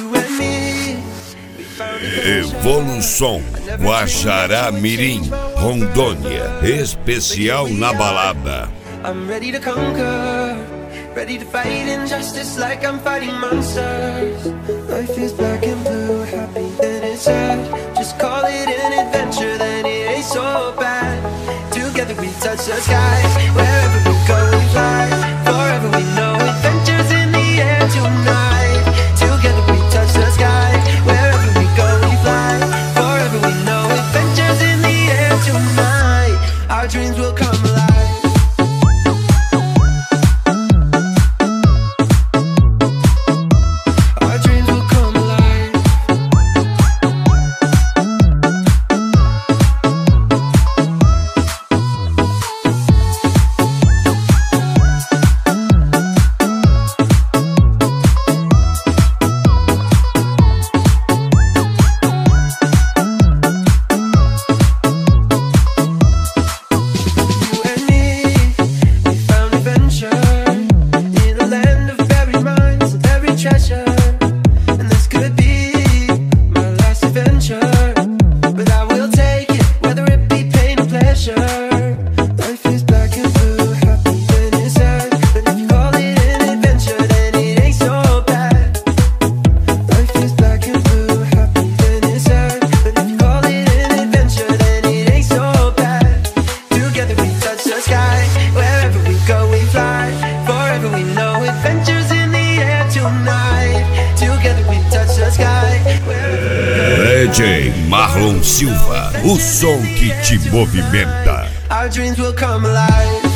Evolução, Guajará Mirim, Rondônia, especial na balada. I'm ready to conquer, ready to fight injustice like I'm fighting monsters. Life is black and blue, happy then it's sad. Just call it an adventure, then it ain't so bad. Together we touch the skies, wherever we go we fly. Forever we know adventures in the air tonight. Together we touch the sky, wherever we go we fly. Forever we know adventures in the air tonight. Our dreams will come alive. DJ Marlon Silva, o som que te movimenta. Our dreams will come alive.